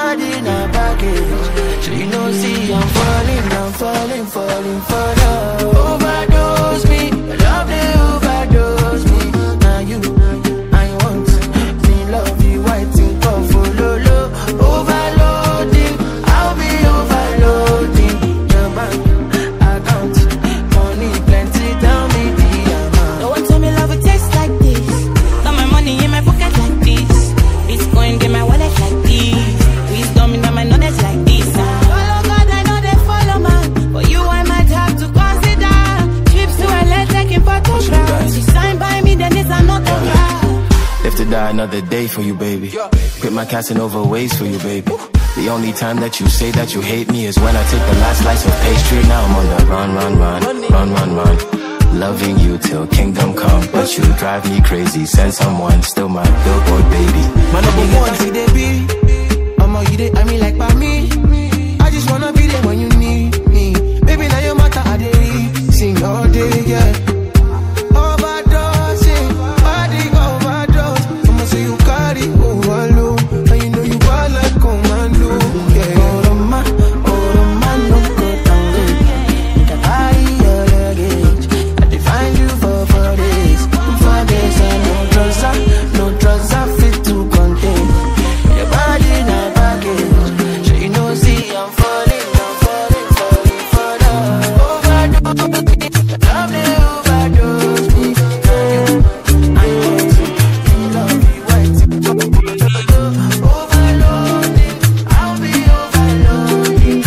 body in a package. So you know, see, I'm falling, I'm falling, falling for love. Overdose me, love they overdose me. Now you, I want me love you, waiting for follow low. Overloading, I'll be overloading. Your bank account, money plenty, tell me the amount. No one told me love would taste like this. Got my money in my pocket like this. Bitcoin in my wallet like this. Wisdom in my knowledge like this. Follow God, I know they follow man. But you, I might have to consider. Trips to L A taking photographs. You sign by me, then it's an autograph. Live to die another day for you, baby. Quit my Casanova ways for you, baby. The only time that you say that you hate me is when I take the last slice of pastry. Now I'm on the run, run, run, run, run, run. Loving you till kingdom come, but you drive me crazy. Send someone, still my billboard baby. My number one, see they be. I'm all you, they, I mean like by me. I just wanna be there when you need me. Baby, now your matter, I dey sing all day, yeah. Overdosing, body go overdose. I'ma say you carry overload, and you know you are like commando, yeah. Oh, the man, oh, the man, no go down low. The body, your luggage. I define you for four days, four days, and no drugs, no drugs, I fit to contain. Your body in a package, so you know, see, I'm falling, I'm falling, falling for love. Overdose me, love they overdose me. I want to love you, waiting for overloading, I'll be overloading.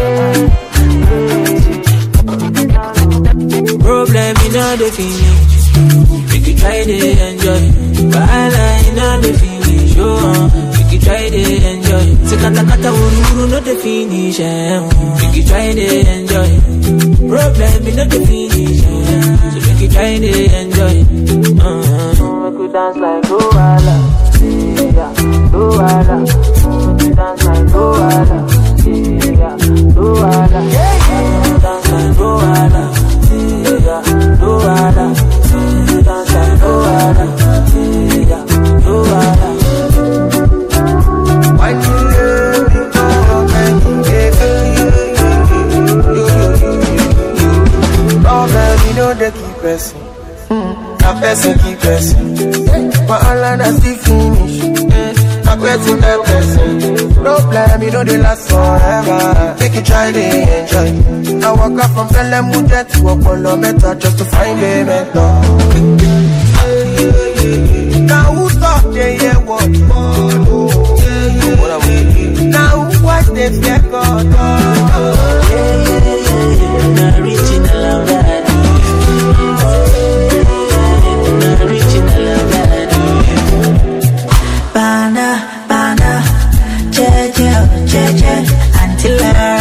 Problem in all the finish. We could try to enjoy. Bala in all the finish. Oh, we could try to enjoy. Sekata kata uru uru no the finish. Eh. We could try to enjoy. Problem in all the finish. Eh. So we could try to enjoy. Uh-huh. We could dance like Luala. Yeah, Luala. We could dance like Luala. Yeah, Luala. We could dance like Luala. Yeah, Luala. Dance like Luala. Yeah, Luala. Why you love me, oh, man, yeah, problem, you know they keep pressing. A person keep pressing. But all I still finish. A person keep pressing. Problem, you know they last forever. Make you try to enjoy. I walk up from Pelemude to Apollo Meta just to find a mentor. Now who stop the year what? Now who watch the fear God? Not reaching the love that I do. Not reaching the love that I do. Bana, bana, jeje, jeje, until I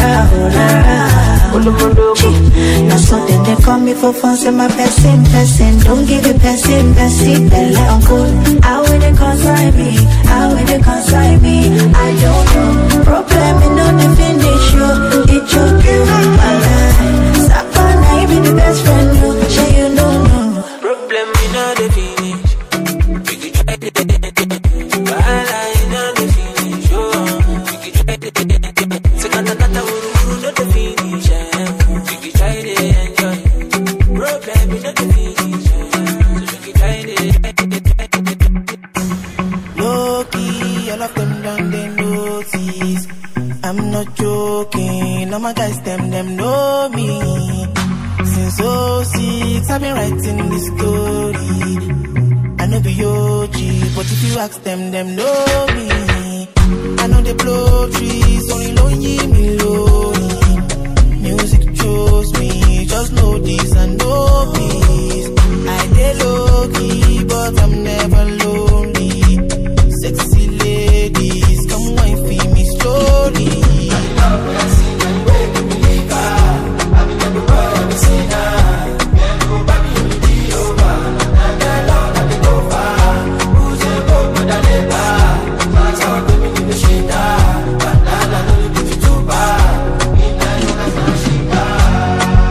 now so then they call me for fun, say my person, person. Don't give it person, person. Belle uncle, how will they consign me? How will they consign me? I don't know. Problem in on the finish, you. It choke you, my life. Stop on, I be the best friend, you. Say you don't know. Problem in on the finish. We could try to while I know the finish, you. We could try to say kata kata uru uru no the finish. We could try to enjoy. Problem in on the finish. So we could try to. Low-key, all of them done they notice. I'm not joking, all my guys, them, them know me. Since oh six, I've been writing this story. I know be O G, but if you ask them, them know me. I know they blow trees, only lonely me lonely. Music chose me, just know this and know peace. I dey low-key, but I'm never lonely. Sexy ladies, come wine for me slowly. I love when I see my way to believe her. I'm in the world, I'm seeing her. Can't go back to the over. And I love that they go far. Who's a go but I never. That's how I'm living in the shade. But I don't know if it's too bad. In the yoga, I'm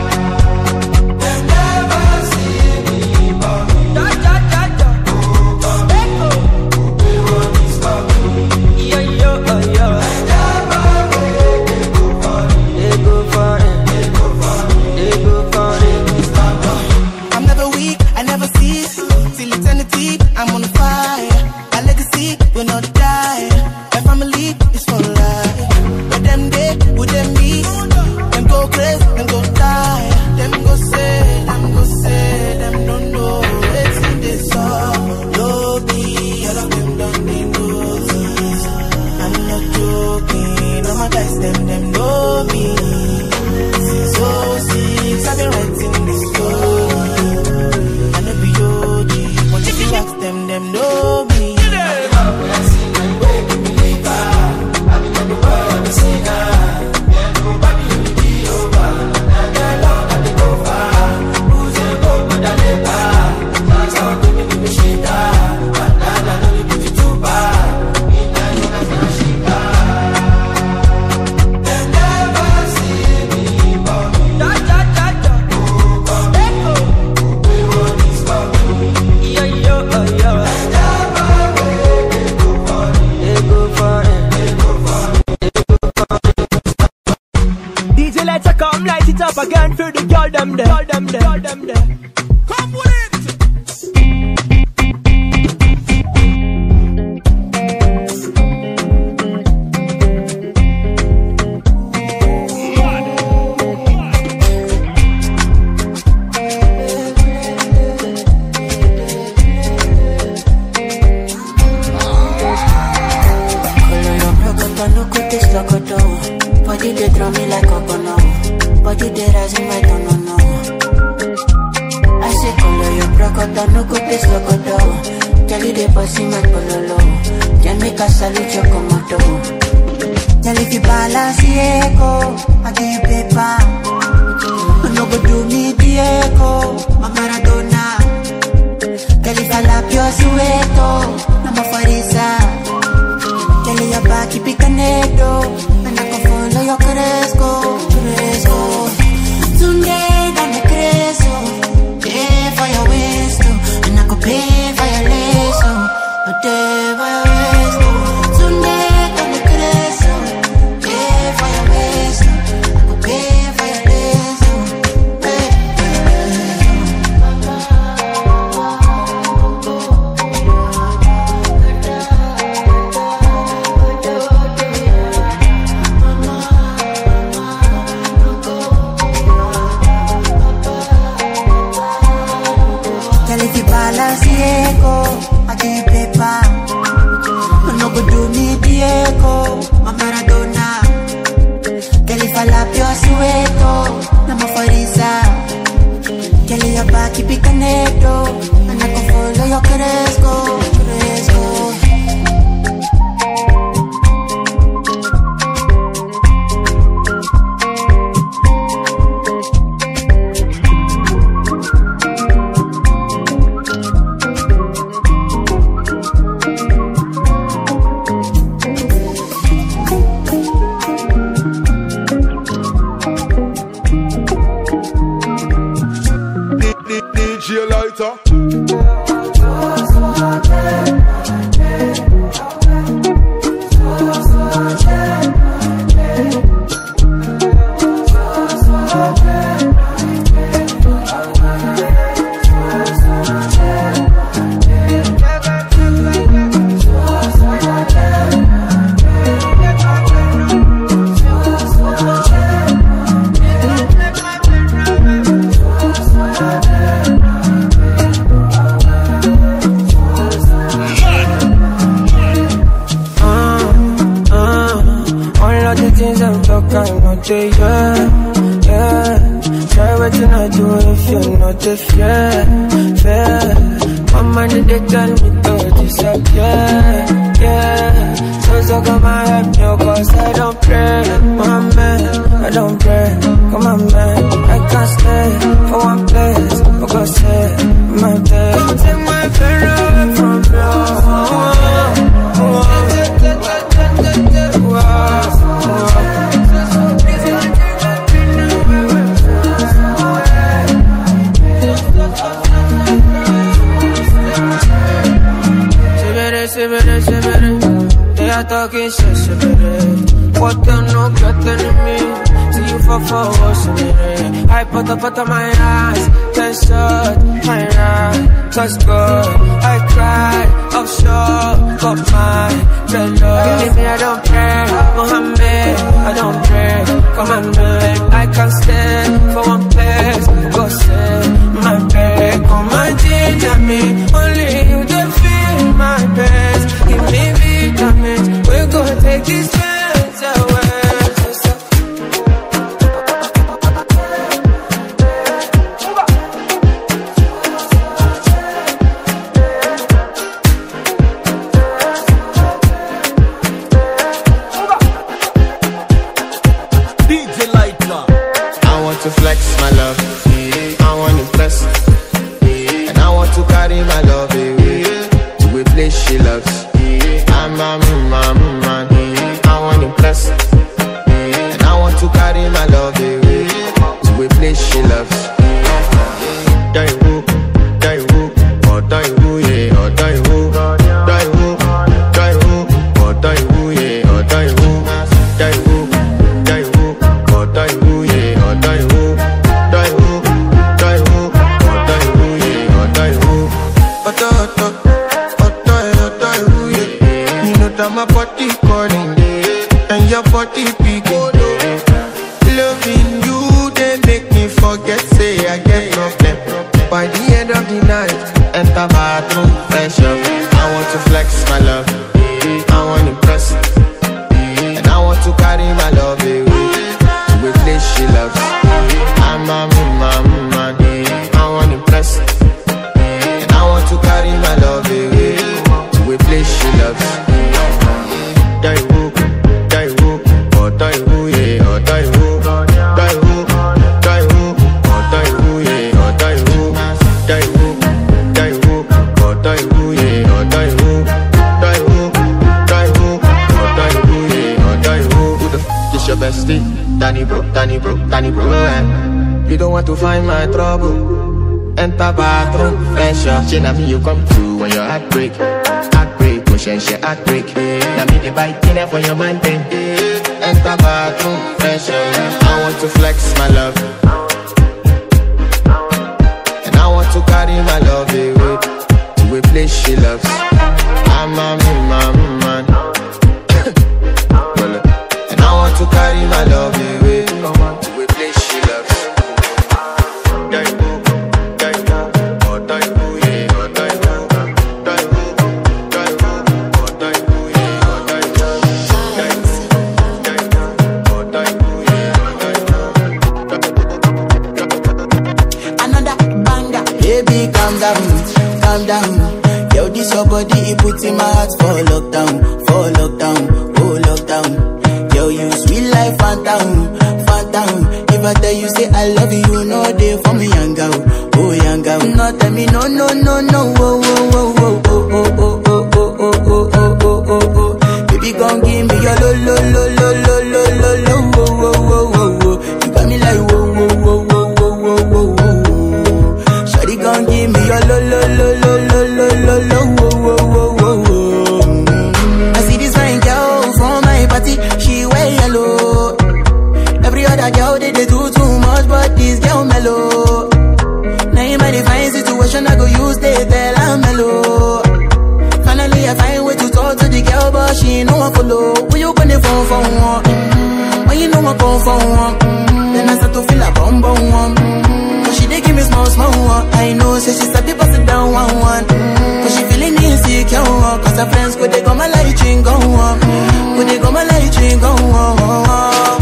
to the girl them there, girl them there, girl them there. Come with it. Body they draw me like a bono. Body they rise in my don't know. I say color your crocodile, no good this locodo. Tell you they bossy my pololo. Can make a salute your commando. Tell if you balance the echo, I give you paper. No go do me the echo, my Maradona. Tell if I lap your sueto, no more farisa. Tell you your back, keep it connected. Yo crezco, crezco. Today dame crezo. Pay for your wisdom, and I go pay for your lesson. But day for your wisdom. Today dame crezo. Pay for your wisdom, I go pay for your lesson. Pay for your Ciego, I give you paper. No go do me Diego, my Maradona. Kelly falapio sueto, na mafarisa. Kelly your back, keep it connected. And I can follow your cresco, cresco. D J Lighter. Yeah, yeah. Try what you not do if you're not a fair, fair. My money they tell me to disappear, yeah. So so come and help me, cause I don't pray, my man, I don't pray. Come on man, I can't stay for one place, because say my day. Don't take my pain away from you. They are talking shit, shit, what they know better than me. See you for four hours, I put up out of my eyes, ten shot, my right, touch good. I cried, offshore, got my fellow. Believe me, I don't pray, Mohammed, I don't pray. Come on, man, I can't stand for one place. Go say my bed, come and ginger me. Only you can feel my best. Give me vitamins, we're gonna take these pains away. D J Lighter. I want to flex my love, I want to bless, and I want to carry my love away to a place she loves. I'm a man, man, I want to bless, and I want to carry my love away to a place she loves. Die who, die who, or die who, yeah, or die who, die who, die who, or die who, yeah, or die who, die who, die who, or die who, yeah, or die who, die say I get problem. By the end of the night, enter bathroom, fresh up. I want to flex my love, I want to impress, and I want to carry my love away to a place she loves. I'm a man, man, I want to impress, and I want to carry my love away to a place she loves. Die woo, die woo, oh die woo, yeah, oh die woo, die woo, die woo, oh die woo, yeah, oh die woo, die woo, die woo, oh die woo, yeah, oh die woo, die woo, die woo, oh die woo, yeah, oh die woo. Who the f is your bestie? Danny bro, Danny bro, Danny bro. Eh? You don't want to find my trouble. Enter bathroom, fresh up. She me you come through when your heart break. Heartbreak, pushing she heartbreak. Now me the bike dinner for your man thing. Enter bathroom, fresh up. I want to flex my love, and I want to carry my love away to a place she loves. I'm a man, man. And I want to carry my love away to a place she loves. Baby, calm down, calm down. Yo, this your body, it puts in my heart for lockdown, for lockdown, oh lockdown. Yo, you sweet life, phantom, phantom. If I tell you say I love you, you know they for me, young girl, oh young girl. No, tell me no, no, no, no, oh, oh, oh, oh, oh, oh, oh, oh, oh, oh, oh, oh, oh, oh. Baby, gon' give me your lo, lo, lo, lo, lo, lo, lo, lo, oh, oh, oh, oh, oh. You got me like whoa, whoa, whoa, whoa, whoa, whoa, whoa. Gon' give me your lo lo lo lo lo lo lo lo wo wo wo wo wo. I see this fine girl from my party, she wear yellow. Every other girl they, they do too much, but this girl mellow. Now in my divine situation, I go use they tell I'm mellow. Finally I find way to talk to the girl, but she ain't no one follow. When you gonna phone for one? Mm-hmm. When you know I come for one? Mm-hmm. Then I start to feel a bum bum one. Mm-hmm. She dey give me small, small one. I know, say she start to pass it down one, one. Mm. But she feeling insecure, uh, cause her friends could they go my light ring go on. Mm. Could they go my light ring go on.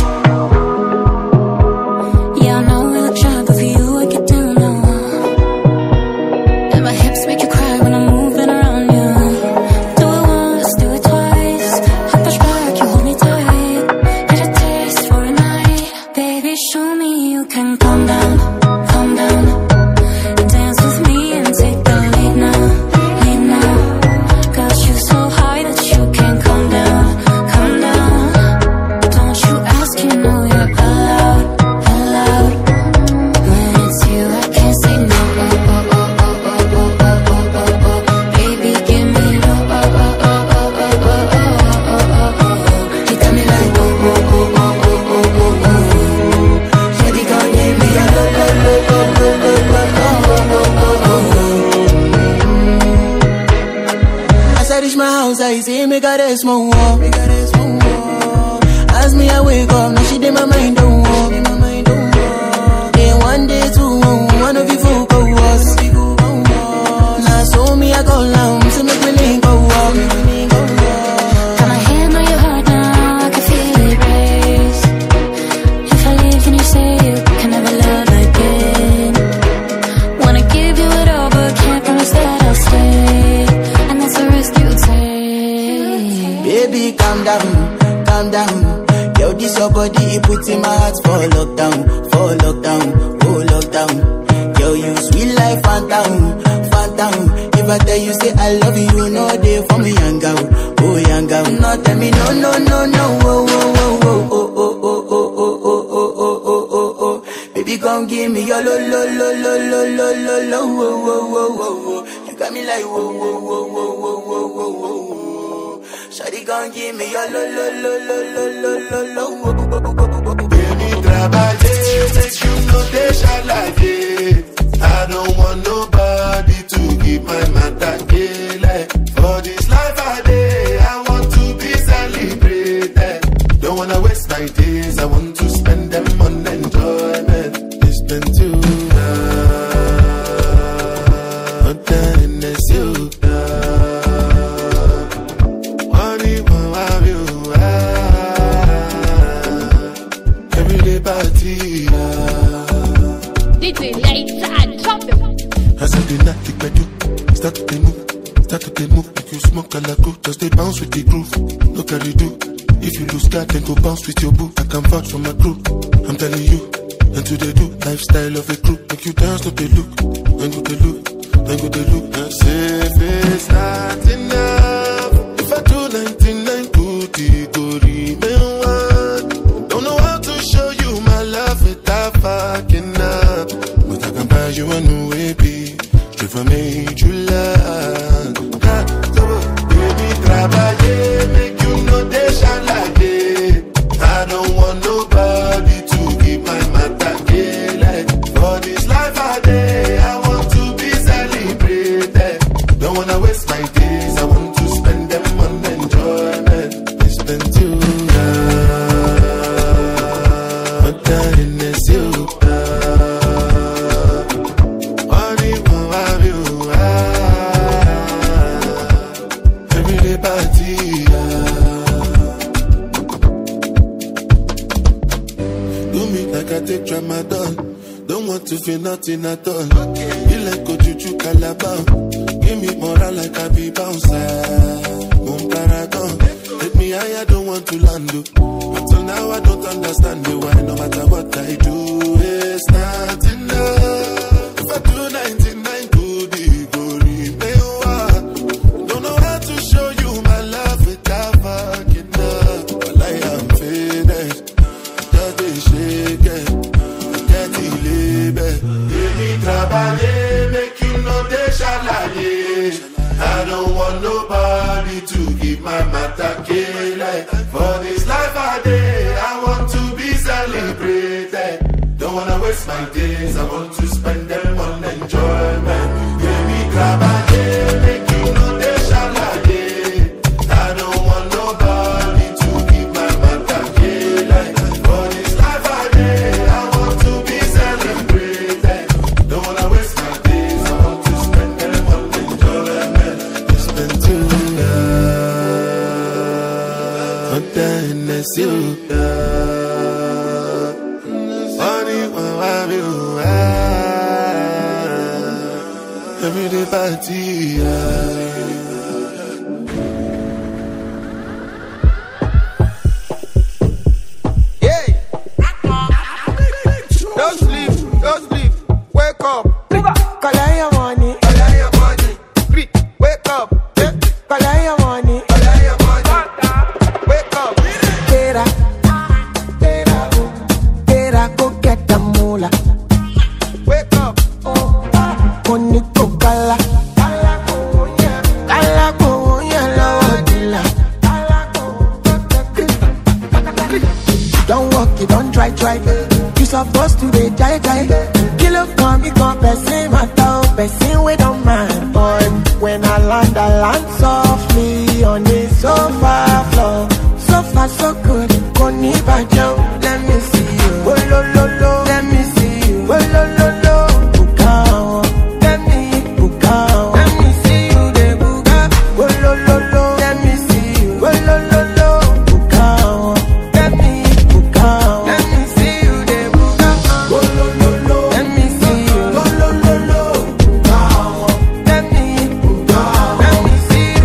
Yeah, I know we look shy, but for you I get down now. And my hips make you cry when I'm moving around you. Do it once, do it twice. I push back, you hold me tight. Get a taste for a night. Baby, show me you can calm down. I say make her rest more. As me I wake up, now she did my mind don't walk. Then one day two, one of you folk go was. Now so me I go down, so make me link go walk. Got my hand on your heart now, I can feel it race. If I leave, then you say you can never love again. Wanna give you it all, but can't promise that I'll stay. And that's a risk you take. Baby, calm down, calm down. Yo, this your body, it puts in my heart for lockdown, for lockdown, oh lockdown. Yo, you sweet life, phantom, phantom. If I tell you say I love you, you know they for me, young girl, oh young girl. No, tell me no, no, no, no, oh, oh, oh, oh, oh, oh, oh, oh, oh, oh, oh, oh, oh, oh. Baby, come give me your lo, lo, lo, lo, lo, lo, lo, lo, oh, oh, oh, oh, oh. You got me like whoa, whoa, whoa, whoa, whoa, whoa, whoa, whoa. Shawty gon' give me your lo lo lo lo lo lo lo lo. Baby, trabalhei, make you know they shall like it. I don't want nobody to keep my matter like. For this life I day, I want to be celebrated. Don't wanna waste my days, I want to spend them on enjoyment. It's been too Lighter, drop them. As I do not think I do, start to move, start to move. Make you smoke a la go, just they bounce with the groove. Look how they do. If you lose God, then go bounce with your boo. I can vouch for my crew. I'm telling you, and to they do lifestyle of a crew. Make you dance, look they look, and go they look, and go they look. And say if it's not enough, if I do ninety-nine goody goody, man, what? Don't know how to show you my love without fucking up, but I can buy you a new A B, straight from major land. Baby, trabaye, make you know they shine like it. I don't want nobody to keep my matter gay. Like for this life I day, I want to be celebrated. Don't wanna waste my days, I want to spend them on enjoyment. I spend you now, but that is you. Take Ramadan, don't want to feel nothing at all. You like go juju calabar, give me moral like I be bouncer. Boom paragon, take me higher, don't want to land. Until now I don't understand you why no matter what I do, it's not enough. If I do ninety-nine goody goody, man, don't know how to show you my love without fucking up. But I am faded, just they shake it. Baby, trabaye, make you know they shalaye. I don't want nobody to keep my matter gay. Like for this life I day, I want to be celebrated. Don't wanna waste my days, I want to spend them on enjoyment. Baby, trabaye, make you know they shalaye. I don't want nobody to keep my matter gay. Like for this life I day, I want to be celebrated. Don't wanna waste my days, I want to spend them on enjoyment. You spend two hours, but then it's you. Funny when I you every day party. Don't sleep, don't sleep, wake up. Collect your money, collect your money. Wake up, collect your money, collect your money. Wake up. Tera, tera, tera, go get the moolah. Wake up. Koni kokala, kala konya, kala konya lodila. Don't walk, you don't try, try. You supposed to be jai jai. Kilo come, you come, person matter, person we don't mind. But when I land, I land softly on the sofa floor. So far, so good. Koni bajo, let me see you. Oh lo lo lo, let me see you. Oh lo lo lo, bukao, let me bukao. Let me see you, de buka. Oh lo lo lo, let me see you. Oh lo lo lo, bukao, let me bukao. Let me see you, de buka. Oh lo lo lo, let me see you. Oh lo lo lo, bukao, let me bukao. Let me see you.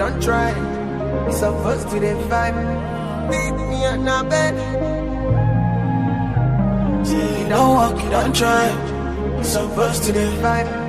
don't try. We supposed to the vibe. Meet me on a bed. Say you don't walk, you don't try. We supposed to the vibe.